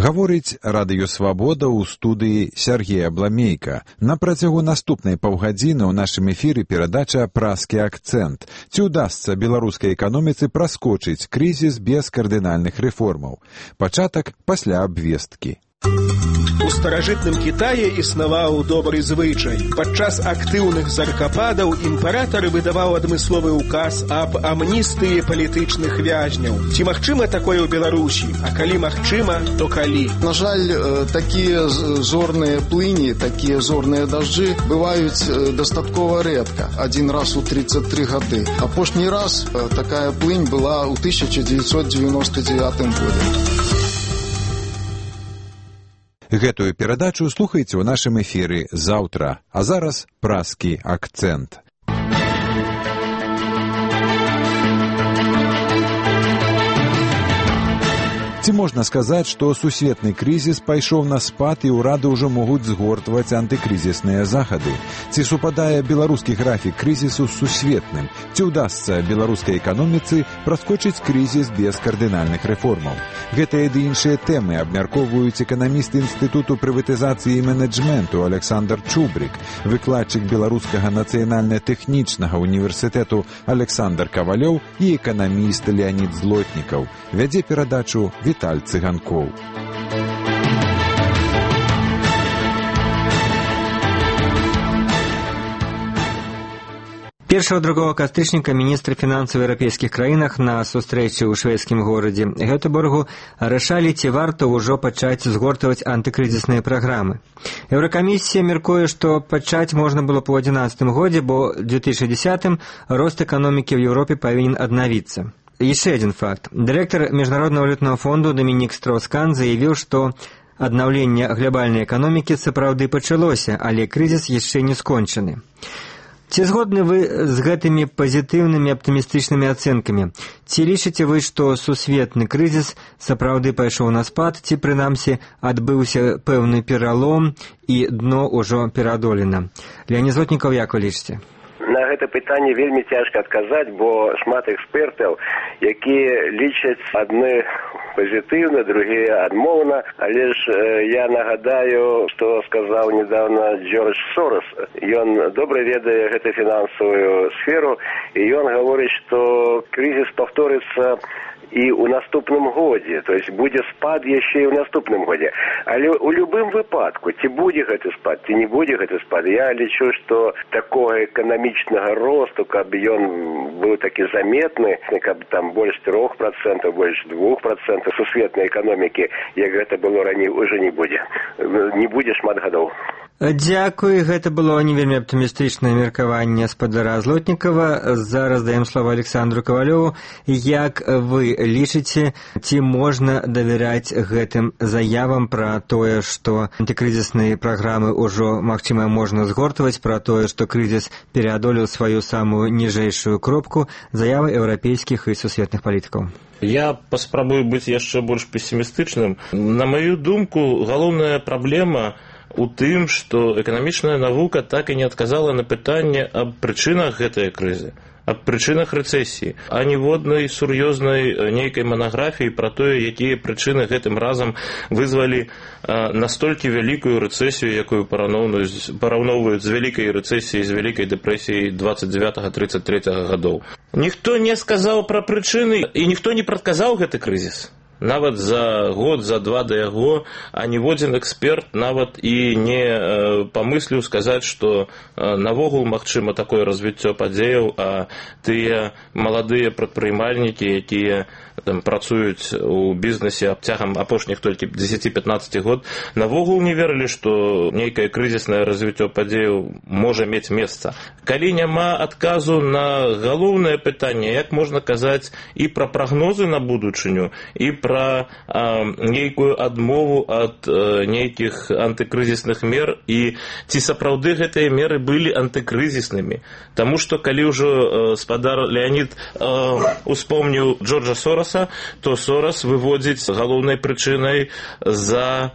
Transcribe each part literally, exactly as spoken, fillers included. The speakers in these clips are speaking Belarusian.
Гаворыць Радыё Свабода ў студыі Сяргея Бламейка. На працягу наступнай паўгадзіны ў нашым эфіры перадача «Празкі акцэнт». Ці ўдасца беларускай эканоміцы праскочыць крызіс без кардынальных рэформаў? Пачатак пасля абвесткі. У старажытным Кітаі існаваў добры звычай. Падчас актыўных заркападаў імператар выдаваў адмысловы ўказ аб амністыі палітычных вязняў. Ці магчыма такое ў Беларусі? А калі магчыма, то калі? На жаль, такія зорныя плыні, такія зорныя дажджы бываюць дастаткова рэдка. Адзін раз у тридцать три гады. Апошні раз такая плынь была ў тысяча дзевяцьсот дзевяносто девятым годзе. Гэтую перадачу слухайце ў нашым эфіры заўтра. А зараз празкі акцэнт. Ці можна сказаць, што сусветны крызіс пайшоў на спад і ўрады ўжо могуць згортваць антыкрызісныя захады? Ці супадае беларускі графік крызісу з сусветным? Ці ўдасца беларускай эканоміцы праскочыць крызіс без кардынальных рэформаў? Гэтыя ды іншыя тэмы абмяркоўваюць эканамісты Інстытуту прыватызацыі і менеджменту Александр Чубрик, выкладчык Беларускага нацыянальна-тэхнічнага універсітэту Александр Кавалёў і эканаміст Леонід Злотнікаў. Вядзе перадачу Віталь Цыганкоў. Першага другога кастрычніка міністры фінансаў еўрапейскіх краінах на сустрэчы ў шведскім горадзе Гётэборгу рашалі, ці варта ўжо пачаць згортваць антыкрызісныя праграмы. Еўракамісія мяркуе, што пачаць можна было б у адзінаццатым годзе, бо ў две тысячы дзесятым рост эканомікі ў Еўропе павінен аднавіцца. Еще один факт. Директор Международного валютного фонда Доминик Строус-Кан заявил, что аднаўленне глобальнай эканомікі сапраўды пачалося, але крызіс яшчэ не скончаны. Ці згодны вы з гэтымі пазітыўнымі аптымістычнымі ацэнкамі? Ці лічыце вы, што сусветны крызіс сапраўды пайшоў на спад, ці прынамсі адбыўся пэўны пералом і дно ўжо пераадолена? Леонід Злотнікаў, як вы лічыце? На гэта пытанне вельмі цяжка адказаць, бо шмат экспертаў, якія лічаць адны пазітыўна, другія адмоўна, але ж я нагадаю, што сказаў недавно Джордж Сорос. Ён добра ведае гэту фінансавую сферу, і ён гаворыць, што крызіс паўторыцца і ў наступным годзе, то есть будзе спад яшчэ і ў наступным годзе. Але ў любым выпадку, ці будзе гэты спад, ці не будзе гэты спад, я лічу, што такога эканамічнага росту, каб ён быў такі заметны, каб там больш трох процентаў, больш двух процентаў сусветнай эканомікі, як гэта было раней, уже не будзе. Не будзе шмат гадоў. Дзякуй, гэта было не вельмі аптымістычнае меркаванне спадара Злотнікава. Зараз даем слова Александру Кавалёву. Як вы лічыце, ці можна давяряць гэтым заявам пра тое, што антыкрызісныя праграмы ўжо, магчыма, можна згортваць, пра тое, што крызіс пераадолеў сваю самую ніжэйшую кропку, заявы еўрапейскіх і сусветных палітыкаў? Я паспрабую быць яшчэ больш пессімістычным. На маю думку, галоўная праблема у тым, што эканамічная навука так і не адказала на пытанне аб прычынах гэтай крызы, аб прычынах рэцэсіі, а ніводнай сур'ёзнай нейкай манаграфіі пра тое, якія прычыны гэтым разам вызвалі настолькі вялікую рэцэсію, якую параўноўваюць з вялікай рэцэсіяй, з вялікай дэпрэсіяй двадцать девятого тридцать третьего гадоў. Ніхто не сказаў пра прычыны, і ніхто не прадказаў гэты крызіс. Нават за год, за два да яго, а ніводзін эксперт нават і не э, памысліў сказаць, што э, навогул магчыма такое развіццё падзеяў, а тыя маладыя прадпрымальнікі, якія там працуюць у бізнесе абцягам апошніх толькі дзесяці-пятнаццаці год, навогул не верылі, што нейкае крызіснае развіццё падзеяў можа мець месца. Калі няма адказу на галоўнае пытанне, як можна казаць і пра прагнозы на будучыню, і пра пра а, нейкую адмову ад а, нейкіх антыкрызісных мер, і ці сапраўды гэтыя меры былі антыкрызіснымі. Таму што калі ўжо а, спадар Леонід а, успомніў Джорджа Сороса, то Сорос выводзіць галоўнай прычынай за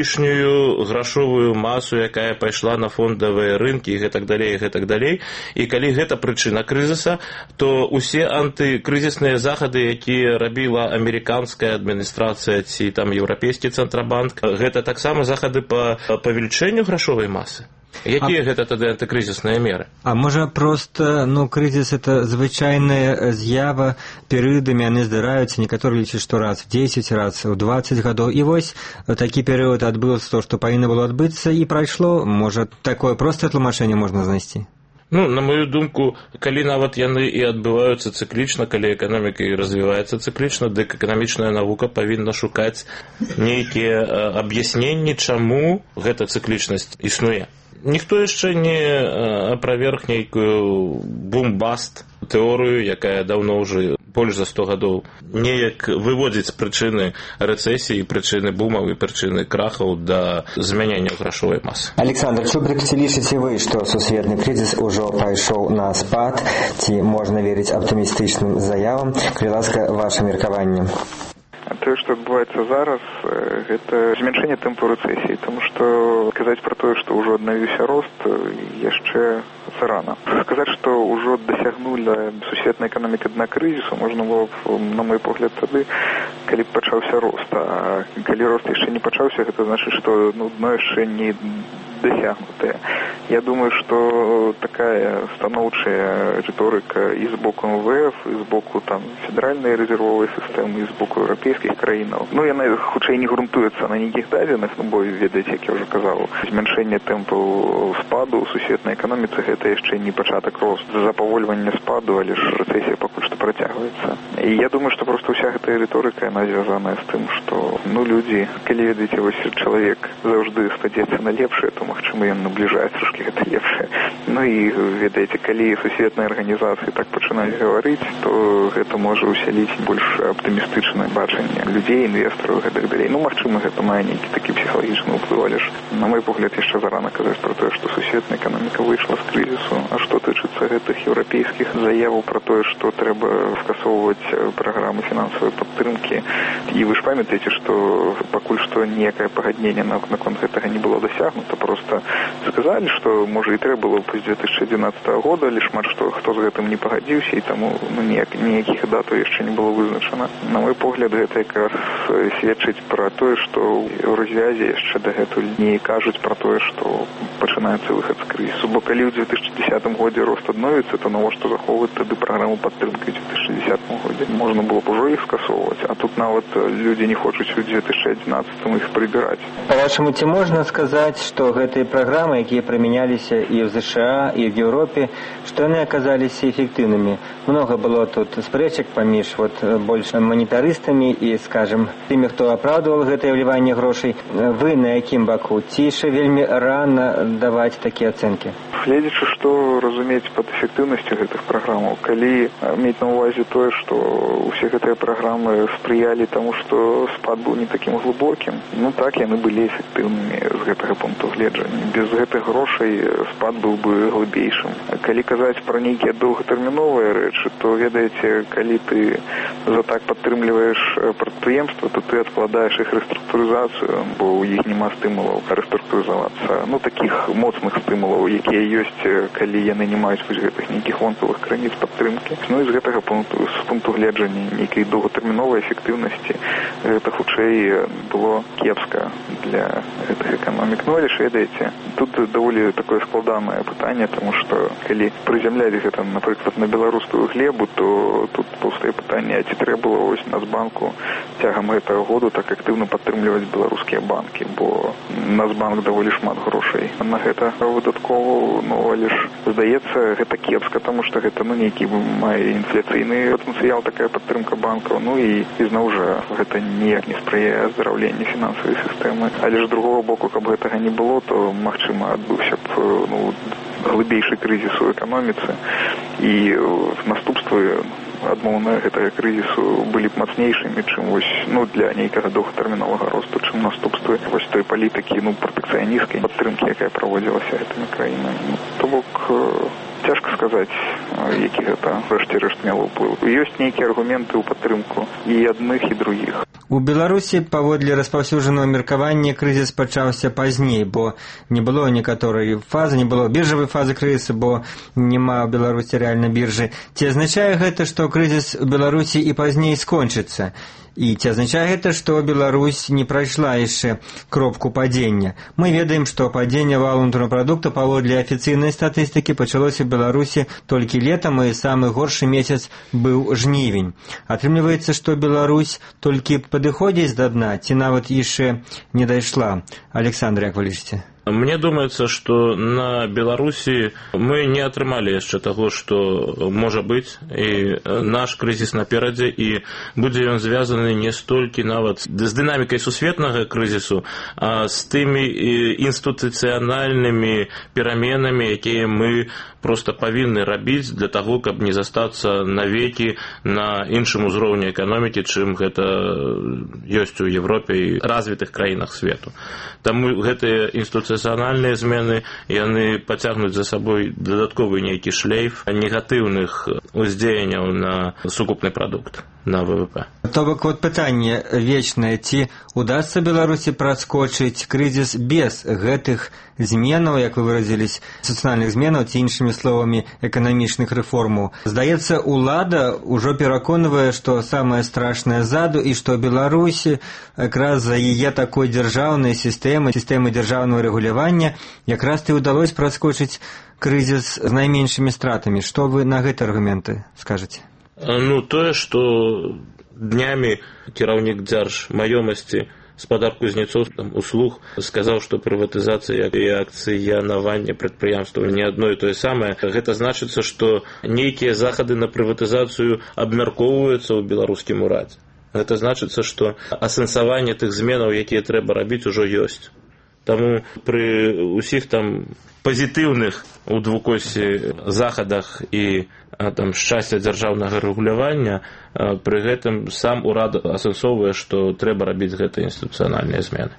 лішнюю грашовую масу, якая пайшла на фондавыя рынкі і гэтак далей, і гэтак далей. І калі гэта прычына крызіса, то усе антыкрызісныя захады, якія рабіла амерыканская адміністрацыя ці там еўрапейскі цэнтрабанк. Гэта таксама захады па павелічэнню грашовай масы. Якія а... гэта тады антыкрызісныя меры? А можа проста, ну, крызіс это звычайная з'ява, перыядамі яны здараюцца, некаторыя лічаць, што раз в дзесяць, раз у дваццаць гадоў. І вось такі перыяд адбыўся то, што павінна было адбыцца, і прайшло. Можа, такое простае тлумачэнне можна знайсці? Ну, на мою думку, калі нават яны і адбываюцца цыклічна, калі эканоміка і развіваецца цыклічна, дык эканамічная навука павінна шукаць нейкія аб'ясненні, чаму гэта цыклічнасць існуе. Ніхто яшчэ не аправерг нейкую бум-баст тэорыю, якая даўно ўжо больш за сто гадоў неяк выводзіць прычыны рэцэсіі, прычыны бумаў і прычыны крахаў да змянення грашовай масы. Александр Чубрик, ці лічыце вы, што сусветны крызіс ужо пайшоў на спад, ці можна верыць аптымістычным заявам? Калі ласка, ваше меркаванне. Тое, што адбываецца зараз, гэта змяншэнне тэмпу рэцэсіі, таму што казаць пра тое, што ўжо аднавіўся рост, яшчэ зарана. Сказаць, што ўжо дасягнула сусветная эканоміка дна крызісу, можна было б, на мой погляд, тады, калі б пачаўся рост. А калі рост яшчэ не пачаўся, гэта значыць, што ну, дно яшчэ не досягнутые. Я думаю, что такая станоўчая риторика и с боку эм вэ эф, и с боку там федеральной резервовой системы, и с боку европейских краинов. Ну, яна хутчэй не грунтуецца на нейкіх дадзеных, ну, бо ведаеце, як я уже казаў, змяншэнне тэмпу спаду ў сусветнай эканоміцы гэта яшчэ не пачатак росту. За павольванне спаду, але ж рэцэсія пакуль што працягваецца. І я думаю, што просто ўся гэтая рыторыка, яна звязаная з тым, што ну людзі, калі ведаеце, вось чалавек заўжды спадзецца на лепшае, то магчыма ён набліжае трошкі гэта лепшае. Ну і ведаеце, калі сусветныя арганізацыі так пачынаюць гаварыць, то гэта можа усяліць больш аптымістычнае бачанне людзей, інвестараў і гэтак далей. Ну, магчыма, гэта мае нейкі такі псіхалагічны ўплыў, але ж на мой погляд яшчэ зарана казаць пра тое, што сусветная эканоміка выйшла з крызісу. А што тычыцца гэтых еўрапейскіх заяваў пра тое, што трэба скасоўваць праграмы фінансавай падтрымкі. І вы ж памятаеце, што пакуль што ніякае пагадненне наконт гэтага не было дасягнута, просто сказалі, што можа і трэба было б з две тысячы адзінаццатага года, але шмат што хто з гэтым не пагадзіўся, і таму ну, ніяк, ніякіх датаў яшчэ не было вызначана. На мой погляд, гэта якраз сведчыць пра тое, што ў развязе яшчэ дагэтуль не кажуць пра тое, што пачынаецца выхад з крызісу. Бо калі ў две тысячы дзесятым годзе рост адновіцца, то навошта захоўваць тады праграму падтрымкі ў две тысячы дзесятым годзе? Можна было б ужо іх скасоўваць, а тут нават людзі не хочуць у две тысячы адзінаццатым іх прыбіраць. Па-вашаму, ці можна сказаць, што гэтыя праграмы, якія прымяняліся і ў ЗША, і ў Еўропе, што яны аказаліся эфектыўнымі? Многа было тут спрэчак паміж вот, больш манетарыстамі і, скажем, тымі, хто апраўдваў гэтае ўліванне грошай. Вы на якім баку? Ці яшчэ вельмі рана даваць такія ацэнкі? Гледзячы, што разумець пад эфектыўнасцю гэтых праграмаў, калі мець на ўвазе тое, што ўсе гэтыя праграмы спрыялі таму, што спад быў не такім глыбокім, ну так, яны былі эфектыўнымі з гэтага пункту гледжання. Без гэтых грошай спад быў бы глыбейшым. Калі казаць пра нейкія доўгатэрміновыя рэчы, то, ведаеце, калі ты за так падтрымліваеш прадпрыемства, то ты адкладаеш іх рэструктурызацыю, бо ў іх няма стымулаў рэструктурызавацца. Ну, такіх моцных стымулаў, якія ёсць, калі яны не маюць вось гэтых нейкіх вонкавых крыніц падтрымкі. Ну і з гэтага пункту, з пункту гледжання нейкай доўгатэрміновай эфектыўнасці гэта хутчэй было кепска для гэтых эканомік. Ну, але ж, ведаеце, тут даволі такое складанае пытанне, таму што калі прызямляць гэта, напрыклад, на беларускую глебу, то тут паўстае пытанне, а ці трэба было вось Нацбанку цягам гэтага году так актыўна падтрымліваць беларускія банкі, бо Нацбанк даволі шмат грошай на гэта выдаткоўваў, ну, але ж здаецца, гэта кепска, таму што гэта ну нейкі мае інфляцыйны патэнцыял такая падтрымка банкаў, ну і ізноў жа гэта ніяк не спрыяе аздараўленню фінансавай сістэмы. Але ж з другого боку, каб гэтага не было, то магчыма адбыўся б ну глыбейшы крызіс у эканоміцы, і наступствы адмоўныя гэтага крызісу былі б мацнейшымі, чым вось ну для нейкага доўгатэрміновага росту, чым наступствы вось той палітыкі ну пратэкцыянісцкай падтрымкі, якая праводзілася гэтымі краінамі. Ну, то бок цяжка сказаць. які гэта рэшце-рэшт мела ўплыў. Ёсць нейкія аргументы ў падтрымку і адных, і другіх. У Беларусі, паводле распаўсюджанага меркавання, крызіс пачаўся пазней, бо не было некаторай фазы, не было біржавай фазы крызісу, бо няма ў Беларусі рэальна біржы. Ці азначае гэта, што крызіс у Беларусі і пазней скончыцца? І ці азначае гэта, што Беларусь не прайшла яшчэ кропку падзення? Мы ведаем, што падзенне валовага ўнутранага прадукту паводле афіцыйнай статыстыкі пачалося ў Беларусі толькі летам, і самы горшы месяц быў жнівень. Атрымліваецца, што Беларусь толькі падыходзіць да дна, ці нават яшчэ не дайшла? Александр, як вы лічыце? Мне думаецца, што на Беларусі мы не атрымалі яшчэ таго, што можа быць, і наш крызіс наперадзе, і будзе ён звязаны не столькі нават з дынамікай сусветнага крызісу, а з тымі інстытуцыянальнымі пераменамі, якія мы проста павінны рабіць для таго, каб не застацца навекі на іншым узроўні эканомікі, чым гэта ёсць у Европе і развітых краінах свету. Таму гэтыя інстытуцыянальныя змены, яны пацягнуць за сабой дадатковы нейкі шлейф негатыўных уздзеянняў на сукупны прадукт, на ВВП. То бок вот пытанне вечнае, ці удасца Беларусі праскочыць крызіс без гэтых зменаў, як вы выразілись, сацыяльных зменаў, ці іншымі словамі эканамічных рэформаў. Здаецца, улада ўжо пераконвае, што самае страшнае ззаду, і што Беларусі якраз за яе такой дзяржаўнай сістэмы, сістэмы дзяржаўнага рэгулявання, якраз і ўдалося праскочыць крызіс з найменшымі стратамі. Што вы на гэтыя аргументы скажаце? Ну, тое, што днямі кіраўнік дзяржмаёмасці спадар Кузнецоў услуг сказаў, што прыватызацыя і акцыянаванне прадпрыемстваў не адно і тое самае. Гэта значыцца, што нейкія захады на прыватызацыю абмяркоўваюцца ў беларускім урадзе. Гэта значыцца, што асэнсаванне тых зменаў, якія трэба рабіць, ужо ёсць. Таму пры ўсіх там пазітыўных у двукосці захадах і там шчасця дзяржаўнага рэгулявання, пры гэтым сам урад асэнсоўвае, што трэба рабіць гэтыя інстытуцыянальныя змены.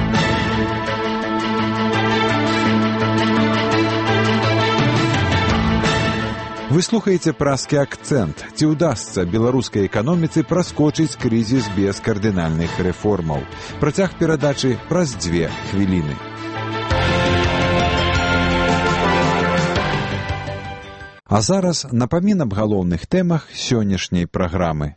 Вы слухаеце празкі акцэнт. Ці ўдасца беларускай эканоміцы праскочыць крызіс без кардынальных рэформаў? Працяг перадачы праз дзве хвіліны. А зараз напамін аб галоўных тэмах сённяшняй праграмы.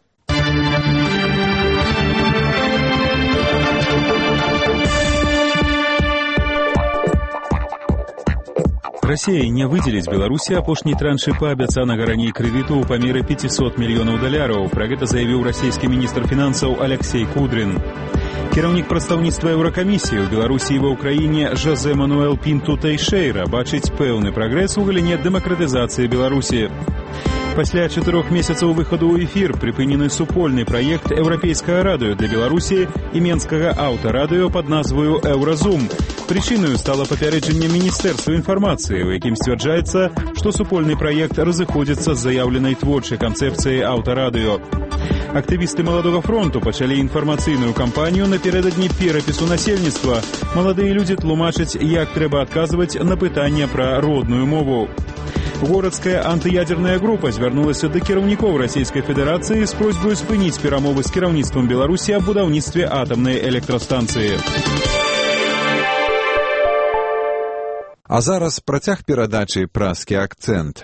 Расія не выдзеліць Беларусі апошняй траншы паабяцанага раней крэдыту ў памеры пятьсот мільёнаў даляраў. Пра гэта заявіў расійскі міністр фінансаў Алексей Кудрин. Кіраўнік прадстаўніцтва Еўракамісіі ў Беларусі і ва ўкраіне Жозе Мануэл Пінту Тэйшэйра бачыць пэўны прагрэс у галіне дэмакратызацыі Беларусі. Пасля чатырох месяцаў выхаду ў эфір прыпынены супольны праект еўрапейскага радыё для Беларусі і менскага аўтарадыё пад назваю «Еўразум». Прычынаю стала папярэджанне Міністэрства інфармацыі, у якім сцвярджаецца, што супольны праект разыходзіцца з заяўленай творчай канцэпцыяй аўтарадыё. Актывісты Маладога фронту пачалі інфармацыйную кампанію напярэдадні перапісу насельніцтва. Маладыя людзі тлумачаць, як трэба адказваць на пытанне пра родную мову. Городская антыядерная група звярнулася да кіраўнікоў Расійскай Федэрацыі з просьбай спыніць перамовы з кіраўніцтвам Беларусі аб будаўніцтве атамнай электрастанцыі. А зараз працяг перадачы празкі акцэнт.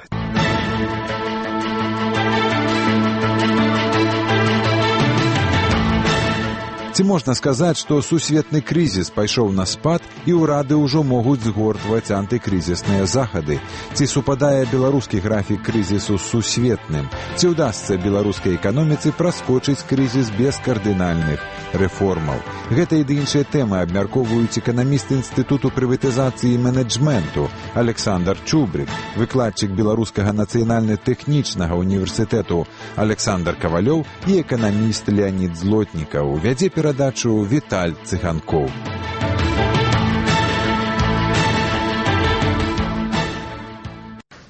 Ці можна сказаць, што сусветны крызіс пайшоў на спад і ўрады ўжо могуць згортваць антыкрызісныя захады? Ці супадае беларускі графік крызісу з сусветным? Ці ўдасца беларускай эканоміцы праскочыць крызіс без кардынальных рэформаў? Гэта і іншыя тэмы абмяркоўваюць эканаміст Інстытуту прыватызацыі і менеджменту Александр Чубрик, выкладчык Беларускага нацыянальна-тэхнічнага універсітэту Александр Кавалёў і эканаміст Леонід Злотнікаў. Вядзе перадачу Віталь Цыганкоў.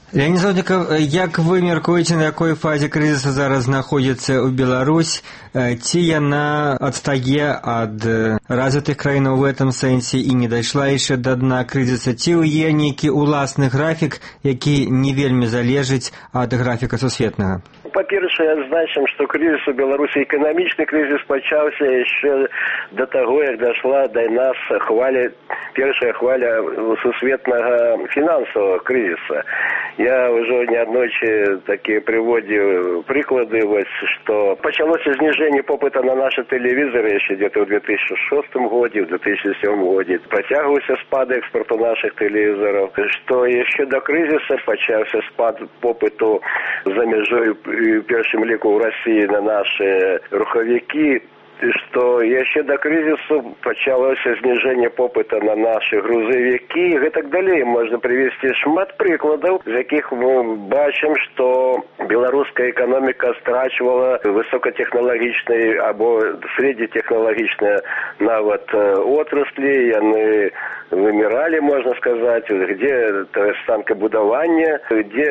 Леонид Золотніков, як вы мяркуеце, на якой фазе крызіса зараз знаходзіцца ў Беларусь? Ці яна адстае ад развітых краінаў в этом сэнсе і не дайшла яшчэ да дна крызіса? Ці є нейкі уласны графік, які не вельмі залежыць ад графіка сусветнага? Па-першае, адзначым, што крызіс у Беларусі, эканамічны крызіс пачаўся яшчэ да таго, як дайшла да нас хваля, першая хваля сусветнага фінансавага крызіса. Я ўжо неаднойчы такія прыводзіў прыклады, вось, што пачалося зніжэнне попыта на нашы тэлевізоры яшчэ где-то ў две тысячи шостым годзе, ў две тысячи сёмым годзе. Працягваўся спад экспарту нашых тэлевізораў, што яшчэ да крызіса пачаўся спад попыту за мяжой в першым ліку ў Расіі на наши рухавікі, што яшчэ да крызісу пачалося зніжэнне попыта на наши грузавікі і гэтак далей. Можна прывесці шмат прыкладаў, з якіх мы бачым, што беларуская эканоміка страчвала высокатэхналагічныя або среднетехналагічныя нават отраслі, яны вымирали, можно сказать, где станкобудование, где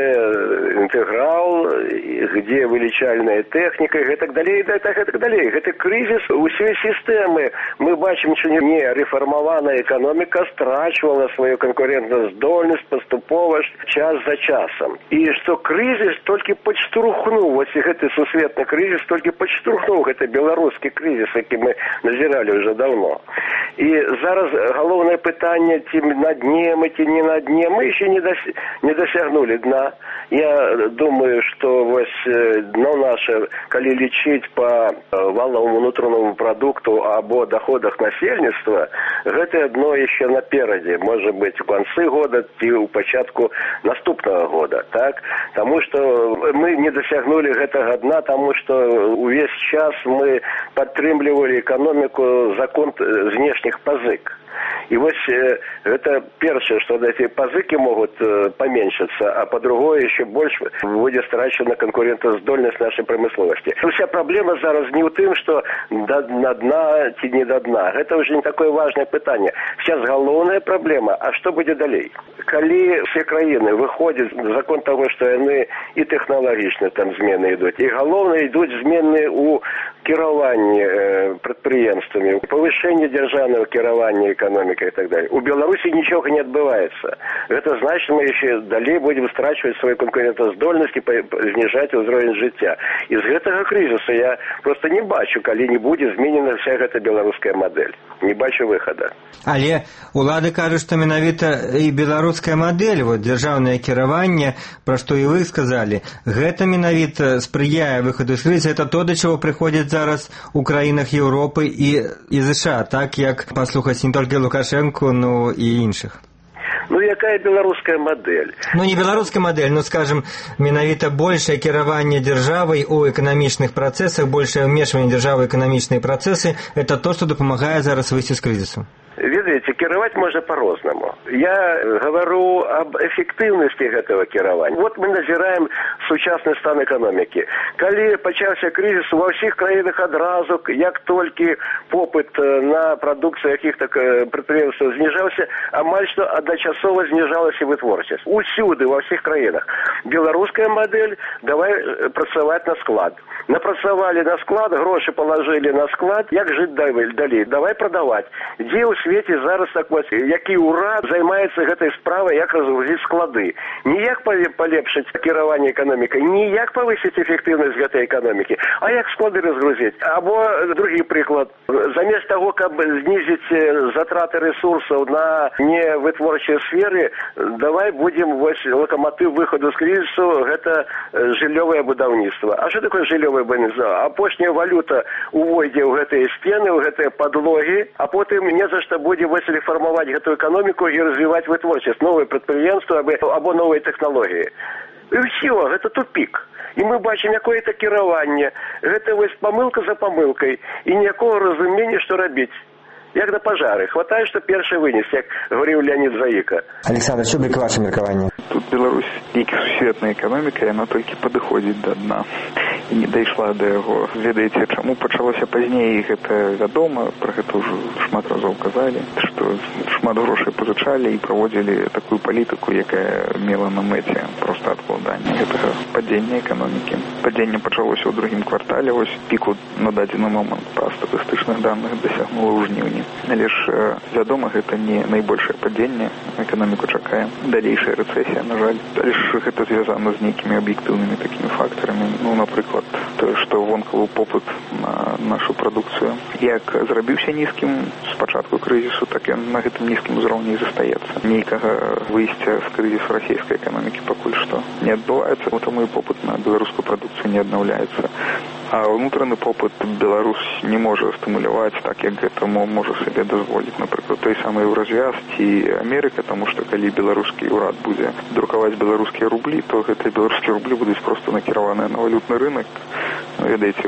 интеграл, где вылічальная техника и так далее, и так далее. Это кризис усей системы. Мы бачим, что не реформованная экономика страчивала свою конкурентоздольность поступово час за часом. И что кризис только подштурхнул, вот этот сусветный кризис только подштурхнул, это белорусский кризис, який мы назирали уже давно. И зараз головное питання, ті на дне мы, ті не на дне, мы еще не, дос, не досягнули дна. Я думаю, что вось, ну, наше, коли лечить по валовому внутреннему продукту або доходах насельніцтва, гэта дно еще напереди, может быть, в конце года и у початку наступного года, так? Потому что мы не досягнули гэтага дна, потому что увесь час мы подтрымливали экономику за конт внешних позык. И вот э, это первое, что эти позыки могут э, поменьшиться, а по-другому еще больше будет страчена конкурентоздольность нашей промысловости. Вся проблема зараз не в том, что до, на дна, ті не до дна. Это уже не такое важное питание. Сейчас головная проблема, а что будет далее? Коли все краины выходят в закон того, что они и технологично там змены идут, и головне идут змены у керования э, предприемствами, повышение державного керования экономикой и так далее. У Беларуси ничего не отбывается. Это значит, мы еще далее будем страчивать свою конкурентоздольность и снижать уровень життя. Из этого кризиса я просто не бачу, коли не будет зменена вся эта белорусская модель. Не бачу выхода. Але улады кажут, что менавіта и белорусская модель, вот державное кіраванне, про что и вы сказали, гэта менавіта сприяя выходу из кризиса, это то, до чего приходит зараз у краінах Европы и, и США, так як послухать не только Лукашенко, но и інших. Ну, якая белорусская модель? Ну, не белорусская модель, но, скажем, менавіта большее кіраванне державой у экономичных процессах, большее вмешивание державы в экономичные процессы, это то, что допомагает зараз выйти из кризиса. Видите, кіраваць можно по-розному. Я говорю об эффективности этого кіравання. Вот мы назираем сучасный стан экономики. Коли пачаўся кризис во всех краинах одразу, як только попыт на продукцию каких-то предприятий снижался, амаль что одночасово снижалась и вытворчесть. Усюды, во всех краинах. Белорусская модель, давай працаваць на склад. Напрацавали на склад, гроши положили на склад, як жить далее? Давай продавать. Где у свете зараз так вот, які ўрад займаецца гэтай справай, як разгрузіць склады. Ніяк палепшыць кіраванне эканомікай, ніяк павысіць эфектыўнасць гэтай эканомікі, а як склады разгрузіць. Або другі прыклад. Замест того, каб знізіць затраты ресурсаў на невытворчыя сферы, давай будем вось локомотив выходу з кризису, гэта жыллёвае будаўніцтва. А што такое жыллёвае будаўніцтва? Апошняя валюта увойдзе ў гэтыя сцены, ў гэтыя подлогі, а потым не за што будем вось реформовать эту экономику и развивать вытворчесть, новые предприятия або новые технологии. И все, это тупик. И мы бачим какое-то кіраванне, это вось помылка за помылкой, и никакого разумения, что робить. Як на пожары. Хватает, что перший вынес, як говорил Леонид Заика. Александр Чубик, ваше меркаванне. Тут Беларусь, як сусветная экономика, она только подходит до дна. і не дайшла да яго. Ведаеце, чаму пачалося пазней, гэта вядома, пра гэта ўжо шмат разоў казалі, што шмат грошай пазычалі і праводзілі такую палітыку, якая мела на мэце проста адкладання гэтага падзення эканомікі. Падзенне пачалося ў другім квартале, вось піку на дадзены момант па статыстычных даных дасягнула ў жніўні. Але ж вядома, гэта не найбольшае падзенне, эканоміку чакае далейшая рэцэсія, на жаль. Але ж гэта звязана з нейкімі аб'ектыўнымі такімі фактарамі. Ну, напрыклад, тое, што вонкавы попыт на нашу прадукцыю як зрабіўся нізкім з пачатку крызісу, так ён на гэтым нізкім узроўні і застаецца. Нейкага выйсця з крызісу расійскай эканомікі пакуль што не адбываецца, таму і попыт на беларускую прадукцыю не аднаўляецца. А ўнутраны попыт Беларусь не можа стымуляваць так, як гэта можа сабе дазволіць. Напрыклад, той самы Еўразвяз ці Амерыка, таму што калі беларускі ўрад будзе друкаваць беларускія рублі, то гэтыя беларускія рублі будуць проста накіраваныя на валютны рынок. Ведаеце,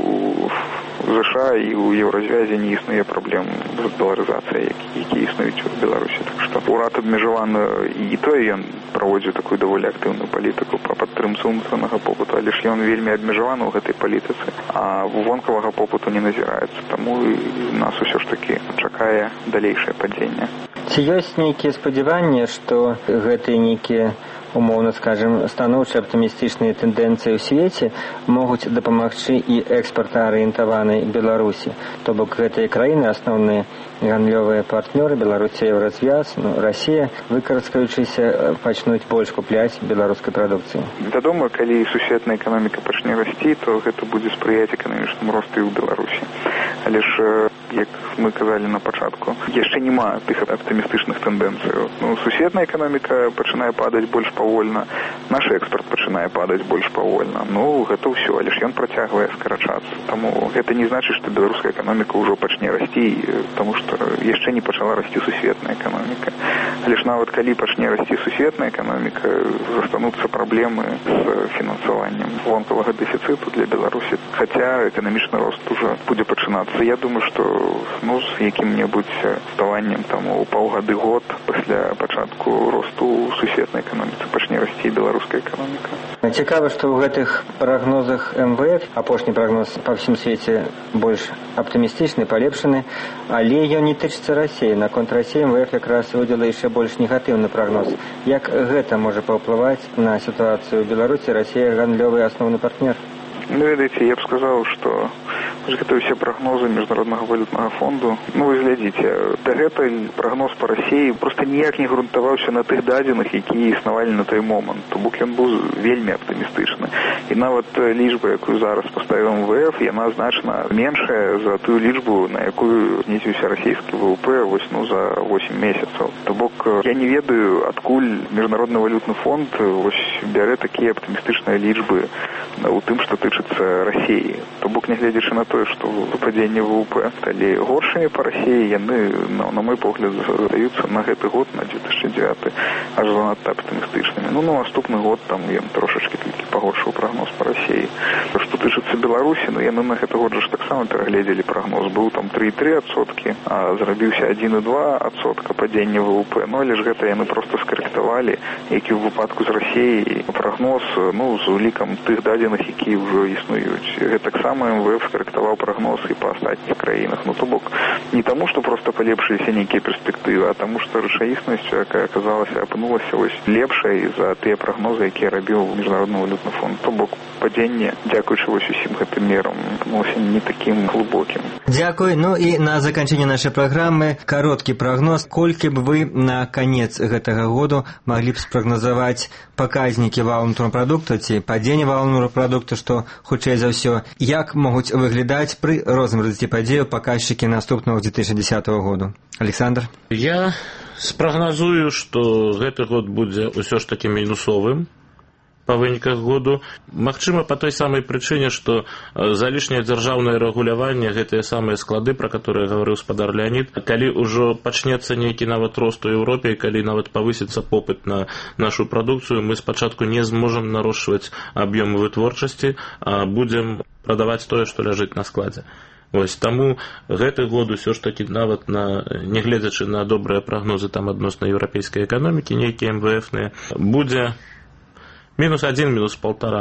у ЗША і ў Еўразвязе не існуе праблем з даларызацыяй, які існуюць у Беларусі. Так што ўрад абмежаваны, і той ён праводзіў такую даволі актыўную палітыку па падтрымцы ўнутранага попыту, але ж ён вельмі абмежаваны ў гэтай палітыцы, а вонкавага попыту не назіраецца. Таму нас усё ж такі чакае далейшае падзенне. Ці ёсць нейкія спадзяванні, што гэтыя нейкія, умоўна скажем, станоўчыя аптымістычныя тэндэнцыі ў свеце могуць дапамагчы і экспартаарыентаванай Беларусі? То бок гэтыя краіны, асноўныя гандлёвыя партнёры Беларусі, Еўразвяз, ну, Расія, выкарыскаючыся, пачнуць больш купляць беларускай прадукцыі. Вядома, калі сусветная эканоміка пачне расці, то гэта будзе спрыяць эканамічнаму росту і ў Беларусі. Але ж, як мы казалі на пачатку, яшчэ няма тых аптымістычных тэндэнцыяў. Ну, сусветная эканоміка пачынае падаць больш павольна, наш экспарт пачынае падаць больш павольна. Ну, гэта ўсё, але ж ён працягвае скарачацца. Таму гэта не значыць, што беларуская эканоміка ўжо пачне расці, таму што яшчэ не пачала расці сусветная эканоміка. Але ж нават калі пачне расці сусветная эканоміка, застануцца праблемы з фінансаваннем вонкавага дэфіцыту для Беларусі. Хаця эканамічны рост уже будзе пачынацца. Я думаю, што ну, з якім-небудзь ставаннем там у паўгады год пасля пачатку росту ў сусветнай эканоміцы пачне расці беларуская эканоміка. Цікава, што ў гэтых прагнозах эм вэ эф, апошні прагноз па ўсім свеце больш аптымістычны, палепшаны, але ён не тычыцца Расіі. Наконт Расіі эм вэ эф якраз выдала яшчэ больш негатыўны прагноз. Як гэта можа паўплываць на сітуацыю ў Беларусі? Расія гандлёвы асноўны партнер. Ну, ведаеце, я б сказаў, што гэта ўсе прагнозы міжнароднага валютнага фонду. Ну, вы глядзіце, дагэтуль прагноз па Расіі проста ніяк не грунтаваўся на тых дадзеных, якія існавалі на той момант. То бок ён быў вельмі аптымістычны. І нават лічба, якую зараз паставіў эм вэ эф, яна значна меншая за тую лічбу, на якую знізіўся расійскі вэ вэ пэ вось, ну, за восем месяцаў. То бок я не ведаю, адкуль міжнародны валютны фонд вось бярэ такія аптымістычныя лічбы у тым, што тычыцца Расіі. То бок, нягледзячы на тое, што выпадзенне вэ вэ пэ сталі горшымі па Расіі, яны, на, на мой погляд, задаюцца на гэты год, на две тысячи девятый, аж занадта аптымістычнымі. Ну, на наступны год там ён трошачкі толькі пагоршыў прагноз па Расіі. Што тычыцца Беларусі, ну, яны на гэты год ж таксама перагледзелі прагноз. Быў там три і три адсоткі, а зрабіўся один і два адсотка падзення вэ вэ пэ. Ну, але ж гэта яны проста скарэктавалі, які ў выпадку з Расіяй прагноз, ну, з улікам тых дадзеных, якія ўжо існуюць. Гэтаксама эм вэ эф скарэктаваў прагноз і па астатніх краінах. Ну, то бок, не таму, што проста палепшыліся нейкія перспектывы, а таму, што рэчаіснасць, якая аказалася, апынулася вось лепшай за тыя прагнозы, якія рабіў міжнародны валютны фонд. То бок, падзенне, дзякуючы вось усім гэтым мерам, апынулася не такім глыбокім. Дзякуй. Ну і на заканчэнне нашай праграмы кароткі прагноз. Колькі б вы на канец гэтага году маглі б спрагназаваць паказнікі валовага прадукту ці падзення валовага прадукту, што хутчэй за ўсё, як могуць выглядаць пры розным развіцці падзеяў паказчыкі наступнага две тысячи десятого году? Александр? Я спрагназую, што гэты год будзе ўсё ж такі мінусовым па выніках году. Магчыма, па той самай прычыне, што залішняе дзяржаўнае рэгуляванне, гэтыя самыя склады, пра которые гаварыў спадар Леонид, калі ўжо пачнецца нейкі нават рост у Еўропе, калі нават павысіцца попыт на нашу прадукцыю, мы спачатку не зможам нарошчваць аб'ёмы вытворчасці, а будзем прадаваць тое, што ляжыць на складзе. Вось, таму гэты год усё ж такі нават на, нягледзячы на добрыя прагнозы там адносна еўрапейскай эканомікі, нейкія эм вэ эфныя, будзе мінус один, мінус полтора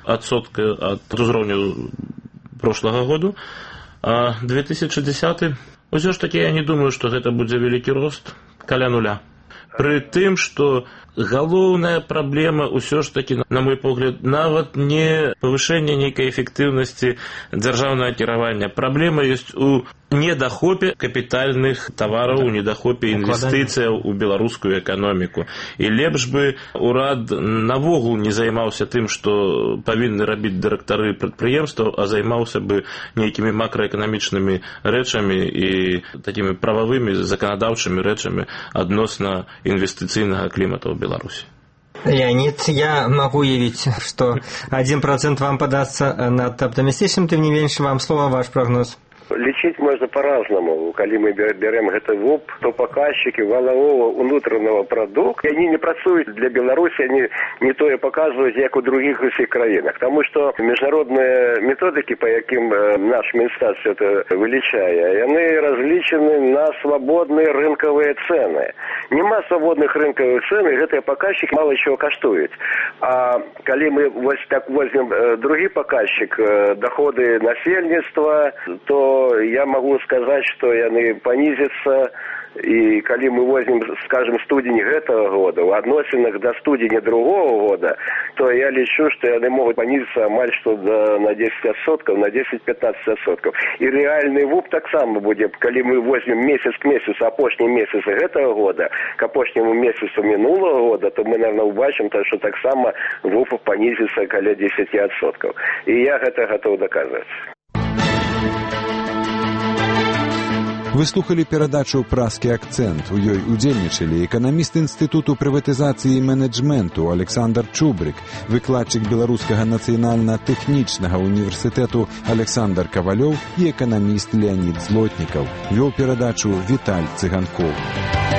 адсотка ад узроўню прошлага году. А две тысячи десятый ўсё ж таки я не думаю, што гэта будзе вялікі рост каля нуля. Пры тым, што галоўная праблема ўсё ж таки, на мой погляд, нават не павышэнне нейкай эфектыўнасці дзяржаўнага кіравання. Праблема ёсць у недахопе капітальных тавараў, у недахопе інвестыцыяў у беларускую эканоміку. І лепш бы урад навогул не займаўся тым, што павінны рабіць дырэктары прадпрыемстваў, а займаўся бы нейкімі макраэканамічнымі рэчамі і такімі прававымі заканадаўчымі рэчамі адносна інвестыцыйнага клімата ў Беларусі. Леонид, я могу уявить, что один процент вам подастся надто оптимистичным, тем не меньше вам слово, ваш прогноз. Лічыць можна по-разнаму. Калі мы берем гэты ВУП, то паказчыкі валавого унутранага прадукту, яны не працуюць для Беларусі, они не тое паказваюць, як у других усіх краінах. Тому что міжнародныя методыкі, по якім наш Мінстат все это вылічае, яны разлічаны на свободныя рынкавыя цены. Нема свободных рынкавых цен, і гэтыя паказчыкі мало чего каштуюць. А калі мы вось так возьмем другі паказчык, доходы насельніцтва, то я могу сказать, что яны понизятся, и калі мы возьмем, скажем, студень гэтага года, в адносінах до студеня другого года, то я лічу, что яны могут понизиться амаль что до, на десять адсоткаў, на десять-пятнадцать адсоткаў. И реальный ВУП таксама будзе, калі мы возьмем месяц к месяцу, апошні месяц гэтага года, к апошняму месяцу минулого года, то мы, наверное, убачим, что таксама ВУП понизится каля десять адсоткаў. И я гэта готов доказать. Вы слухали перадачу «Праскі акцэнт». У ёй удзельнічалі эканаміст Інстытуту прыватызацыі і менеджменту Александр Чубрык, выкладчык Беларускага нацыянальна-тэхнічнага універсітэту Александр Кавалёў і эканаміст Леонид Злотнікаў. Вёў перадачу Віталь Цыганкоў.